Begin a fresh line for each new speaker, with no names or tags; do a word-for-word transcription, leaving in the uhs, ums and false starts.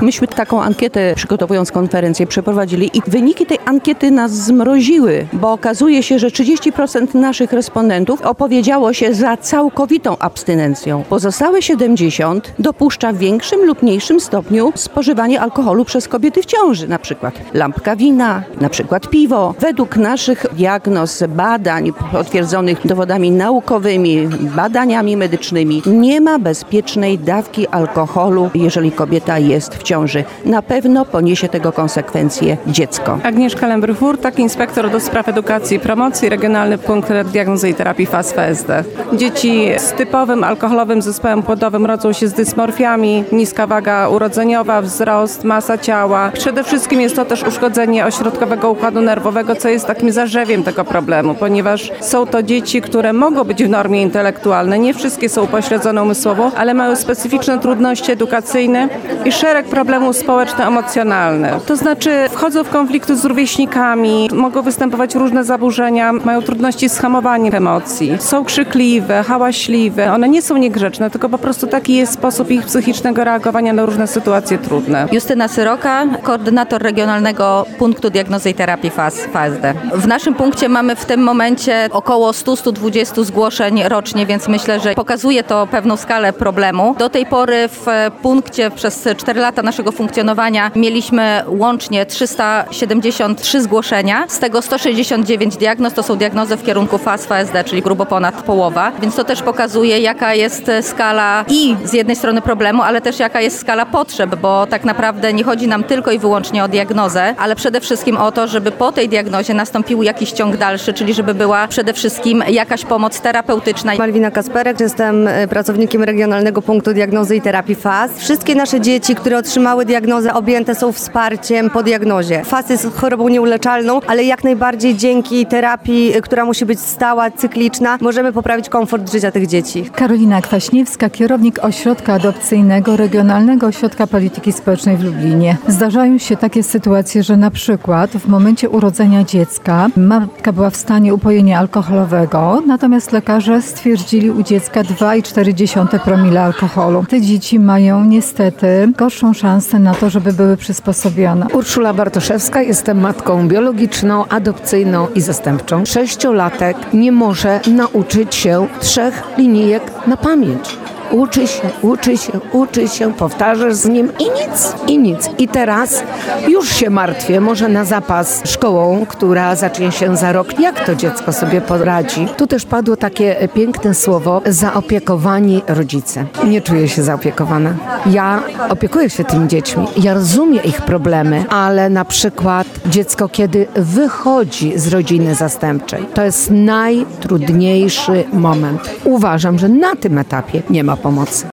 Myśmy taką ankietę, przygotowując konferencję, przeprowadzili i wyniki tej ankiety nas zmroziły, bo okazuje się, że trzydzieści procent naszych respondentów opowiedziało się za całkowitą abstynencją. Pozostałe siedemdziesiąt procent dopuszcza w większym lub mniejszym stopniu spożywanie alkoholu przez kobiety w ciąży, na przykład lampka wina, na przykład piwo. Według naszych diagnoz, badań potwierdzonych dowodami naukowymi, badaniami medycznymi, nie ma bezpiecznej dawki alkoholu, jeżeli kobieta jest w ciąży. Na pewno poniesie tego konsekwencje dziecko.
Agnieszka Lembry-Hurtak, inspektor do spraw edukacji i promocji, Regionalny Punkt Diagnozy i Terapii F A S W S D. Dzieci z typowym alkoholowym zespołem płodowym rodzą się z dysmorfiami, niska waga urodzeniowa, wzrost, masa ciała. Przede wszystkim jest to też uszkodzenie ośrodkowego układu nerwowego, co jest takim zarzewiem tego problemu, ponieważ są to dzieci, które mogą być w normie intelektualnej. Nie wszystkie są upośledzone umysłowo, ale mają specyficzne trudności edukacyjne i szereg problemów społeczno-emocjonalnych. To znaczy wchodzą w konflikty z rówieśnikami, mogą występować różne zaburzenia, mają trudności z hamowaniem emocji. Są krzykliwe, hałaśliwe. One nie są niegrzeczne, tylko po prostu taki jest sposób ich psychicznego reagowania na różne sytuacje trudne.
Justyna Syroka, koordynator Regionalnego Punktu Diagnozy i Terapii F A S W S D. W naszym punkcie mamy w tym momencie około sto do stu dwudziestu zgłoszeń rocznie, więc myślę, że pokazuje to pewną skalę problemu. Do tej pory w punkcie przez cztery lata naszego funkcjonowania mieliśmy łącznie trzysta siedemdziesiąt trzy zgłoszenia, z tego sto sześćdziesiąt dziewięć diagnoz to są diagnozy w kierunku F A S W S D, czyli grubo ponad połowa, więc to też pokazuje, jaka jest skala i z jednej strony problemu, ale też jaka jest skala potrzeb, bo tak naprawdę nie chodzi nam tylko i wyłącznie o diagnozę, ale przede wszystkim o to, żeby po tej diagnozie nastąpił jakiś ciąg dalszy, czyli żeby była przede wszystkim jakaś pomoc terapeutyczna.
Malwina Kasperek, jestem pracownikiem Regionalnego Punktu Diagnozy i Terapii F A S. Wszystkie nasze dzieci, które otrzymały diagnozę, objęte są wsparciem po diagnozie. F A S jest chorobą nieuleczalną, ale jak najbardziej dzięki terapii, która musi być stała, cykliczna, możemy poprawić komfort życia tych dzieci.
Karolina Kwaśniewska, kierownik Ośrodka Adopcyjnego Regionalnego Ośrodka Polityki Społecznej w Lublinie. Zdarzają się takie sytuacje, że na przykład w momencie urodzenia dziecka matka była w stanie upojenia alkoholowego, natomiast lekarze stwierdzili u dziecka dwa i cztery dziesiąte promila alkoholu. Te dzieci mają niestety gorszą szansę na to, żeby były przysposobione.
Urszula Bartoszewska, jestem matką biologiczną, adopcyjną i zastępczą. Sześciolatek nie może nauczyć się trzech linijek na pamięć. Uczy się, uczy się, uczy się, powtarzasz z nim i nic, i nic. I teraz już się martwię, może na zapas szkołą, która zacznie się za rok. Jak to dziecko sobie poradzi? Tu też padło takie piękne słowo, zaopiekowani rodzice. Nie czuję się zaopiekowana. Ja opiekuję się tymi dziećmi, ja rozumiem ich problemy, ale na przykład dziecko, kiedy wychodzi z rodziny zastępczej, to jest najtrudniejszy moment. Uważam, że na tym etapie nie ma pomocy.